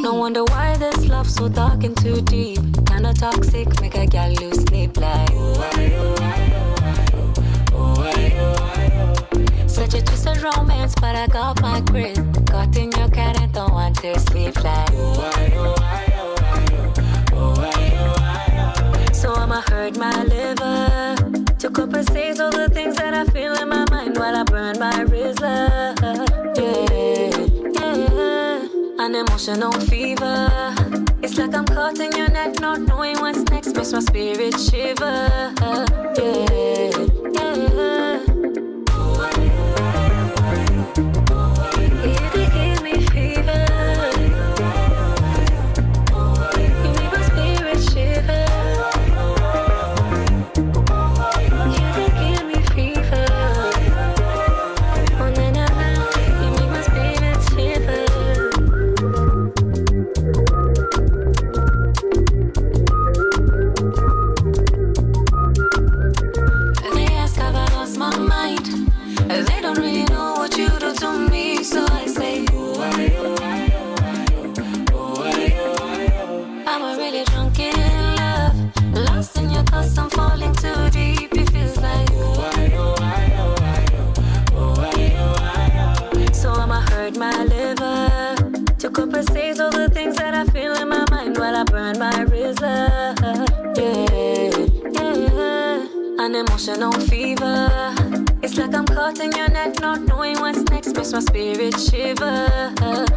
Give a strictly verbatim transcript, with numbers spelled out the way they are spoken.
No wonder why this love so dark and too deep. Kinda toxic, make a gal lose sleep like. Such a twisted romance, but I got my grip. Caught in your cat and don't want to sleep like. So I'ma hurt my liver to compensate all the things that I feel in my mind while I burn my Rizla. Yeah, yeah, an emotional fever. It's like I'm caught in your net, not knowing what's next makes my spirit shiver. Yeah, yeah. You could give me fever. You make my spirit shiver. You could give me fever. Oh na na na, you make my spirit shiver. They ask have I lost my mind. They don't really know what you do to me, so I say, I'm a really drunk in love, lost in your cause, I'm falling too deep. It feels like, so I'ma hurt my liver to compensate all the things that I feel in my mind while I burn my Rizla. Yeah, yeah, an emotional fever. It's like I'm caught in your net, not knowing what's next makes my spirit shiver.